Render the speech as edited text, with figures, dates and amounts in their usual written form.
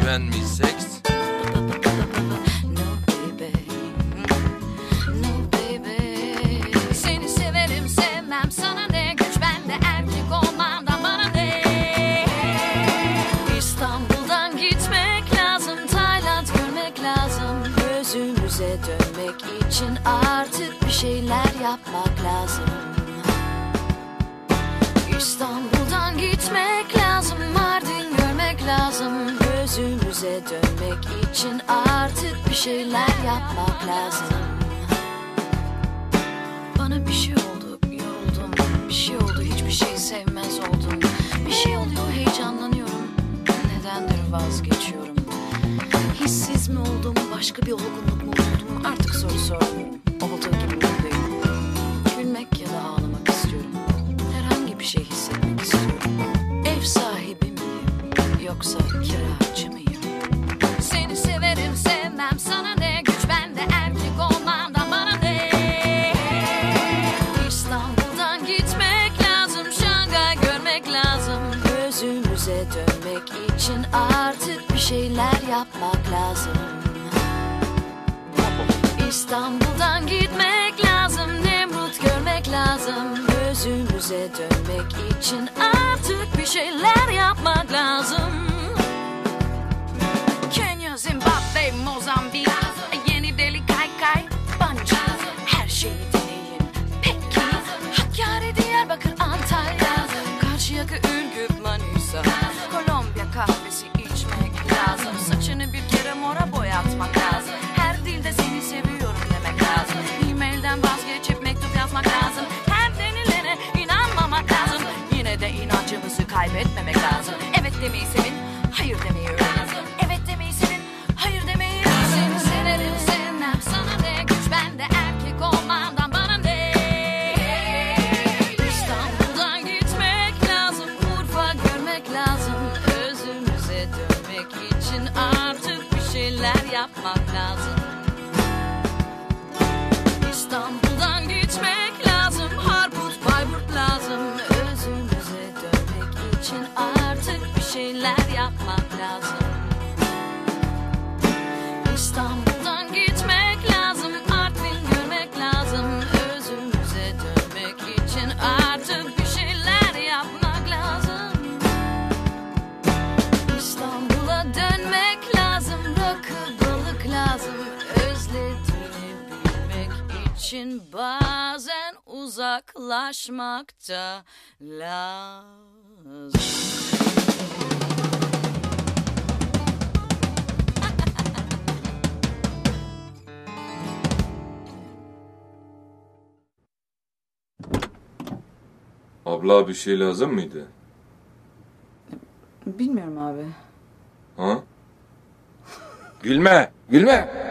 you and me sex. No baby, no baby. Seni severim sevmem sana ne güç bende erkek olmandan bana ne. İstanbul'dan gitmek lazım, Tayland görmek lazım. Gözümüze dönmek için artık bir şeyler yapmak lazım. İstanbul'dan gitmek lazım, Mardin görmek lazım. Gözümüze dönmek için artık bir şeyler yapmak lazım. Bana bir şey oldu, yoruldum. Bir şey oldu, hiçbir şey sevmez oldum. Bir şey oluyor, heyecanlanıyorum. Nedendir vazgeçiyorum. Hissiz mi oldum, başka bir olgunluk mu buldum? Artık soru sormuyorum. Olduğu gibi buradayım. Gülmek ya da ağlamak istiyorum. Herhangi bir şey hissetmek istiyorum. Ev sahibi miyim, yoksa kiracı mıyım? Seni severim sevmem sana ne güç bende erkek olmandan bana ne. İstanbul'dan gitmek lazım, Şangay görmek lazım. Gözümüze dönmek için artık bir şeyler yapmak lazım. İstanbul'dan gitmek lazım, Nemrut görmek lazım. Gözümüze dönmek için artık bir şeyler yapmak lazım. Kenya, Zimbabwe, Mozambik, Yeni Delhi, Kaykay, Bungee, her şeyi deneyin. Peki, Hakkari, Diyarbakır, Antalya, Karşıyaka, Ürgüp, Manisa, Kolombiya kahvesi içmek lazım. Saçını bir kere mora boyatmak lazım. Her dilde seni seviyorum demek lazım. E-mailden vazgeçip mektup yazmak lazım. Her denilene inanmamak lazım. Yine de inancımızı kaybetmemek lazım. Evet demeyi sevin, hayır demeyi öğrenin. Evet demeyi sevin, hayır demeyi öğrenin. Seni severim sevmem sana ne güç bende erkek olmandan bana ne. İstanbul'dan gitmek lazım, Urfa görmek lazım. Özümüze dönmek için artık bir şeyler yapmak lazım. İstanbul'dan gitmek lazım, Harput, Bayburt lazım. Özümüze dönmek için artık bir şeyler yapmak lazım. İstanbul'dan gitmek lazım, Artvin görmek lazım. Özümüze dönmek için artık bir şeyler yapmak lazım. İstanbul'a dönmek lazım, rakı balık lazım. Özlediğini bilmek için bazen uzaklaşmak da lazım. Abla bir şey lazım mıydı? Bilmiyorum abi. Ha? Gülme, gülme.